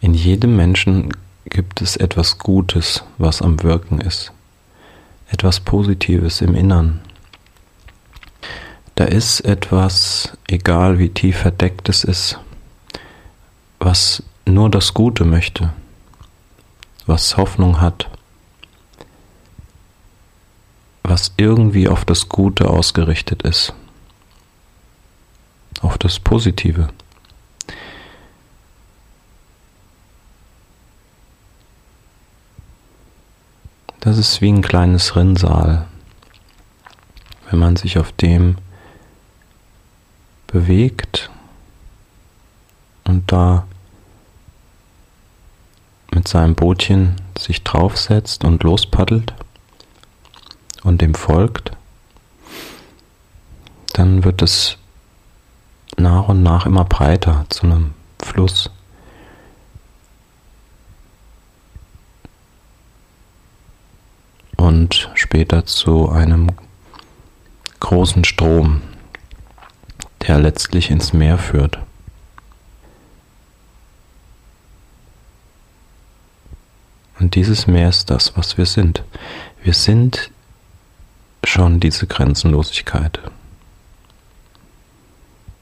In jedem Menschen gibt es etwas Gutes, was am Wirken ist. Etwas Positives im Innern. Da ist etwas, egal wie tief verdeckt es ist, was nur das Gute möchte, was Hoffnung hat, was irgendwie auf das Gute ausgerichtet ist, auf das Positive. Das ist wie ein kleines Rinnsal. Wenn man sich auf dem bewegt und da mit seinem Bootchen sich draufsetzt und lospaddelt und dem folgt, dann wird es nach und nach immer breiter zu einem Fluss. Und später zu einem großen Strom, der letztlich ins Meer führt. Und dieses Meer ist das, was wir sind. Wir sind schon diese Grenzenlosigkeit.